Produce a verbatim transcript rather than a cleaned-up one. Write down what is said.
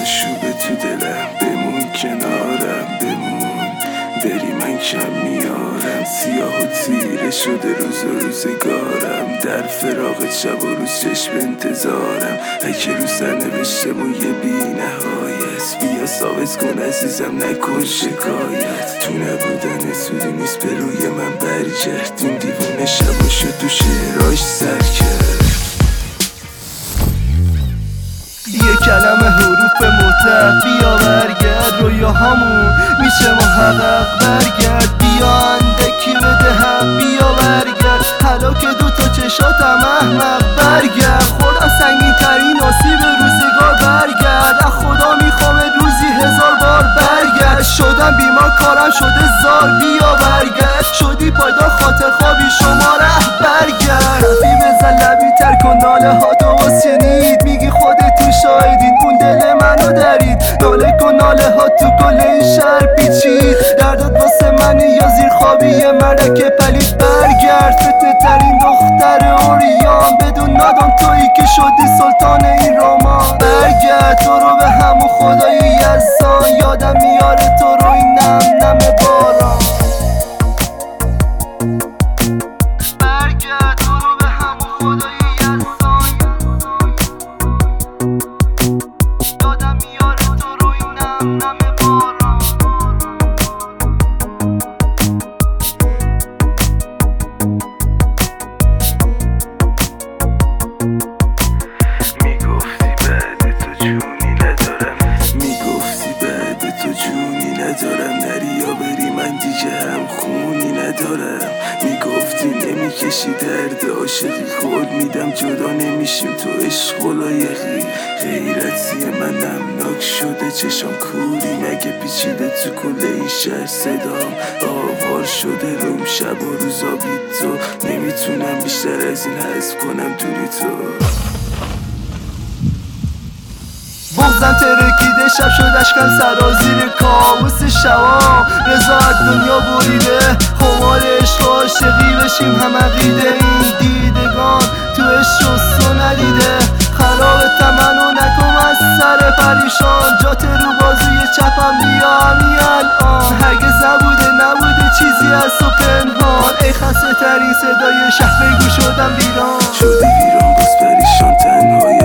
آشوبه تو دلم، بمون کنارم بمون، بری من کم میارم. سیاه و تیره شده روز و روزگارم، در فراق شب و روز چشم انتظارم. اگه رو سر نوشته موی بی نهایت، بیا ثابت کن عزیزم نکن شکایت. تو نبودن سودی نیست به روی من برگرد، این دیوونه شب و شد تو شعراش سر کرد. یه کلمه حروف مطلق، بیا برگرد رویاهامون میشه محقق. برگرد بیا اندکی بده حق، بیا برگرد حالا که دو تا چشاتم احمق. برگرد خوردم سنگین ترین آسیب روزگار، برگرد از خدا میخوام روزی هزار بار. برگرد شدم بیمار کارم شده زار، بیا برگرد شدی پایدار خاطر خوابی شما ره. برگرد رفی بزن لبی تر کن ناله ها تو واسنید، میگی خودتون شاهدین اون دل منو درید. ناله کن ناله ها تو کل این شهر پیچید، دردت واسه من یا زیر خوابی یه ملک پلید. برگرد فتنه ترین دختر اوریان، بدون نادان تویی که شدی سلطان این رمان. برگرد تو رو به همون خدای یزدان، یادم میاره تو رو این نم نم باران. برگرد تو رو به همون خدای یزدان، یادم میاره تو رو این نم نم باران. میگفتی بعد تو جونی ندارم، میگفتی بعد تو جونی ندارم. نری یا بری من دیگه هم خونی ندارم. میگفتی نمیکشی درد عاشقی، خود میدم جدا نمیشیم تو عشق و لایقی. غیرتی من نمناک شده چشم کوری، مگه پیچیده تو کل این شهر صدام آوار شده روم شب و روزا بی تو. نمیتونم بیشتر از این حذف کنم دوری تو. بغزم ترکیده شب شد اشکم سرازیر کابوس شبام. رضا دنیا بریده خمار عشق و عاشقی بشیم هم عقیده. این دیدگان تو عشق و ندیده، خراب تمنو نکن از سر پریشان. جات رو بازوی چپم بیا همین الان، هرگز نبوده نبوده چیزی از تو پنهان. ای خسته ترین صدای شهر بگو شدم ویران، شدی ویران باز پریشان تنهایی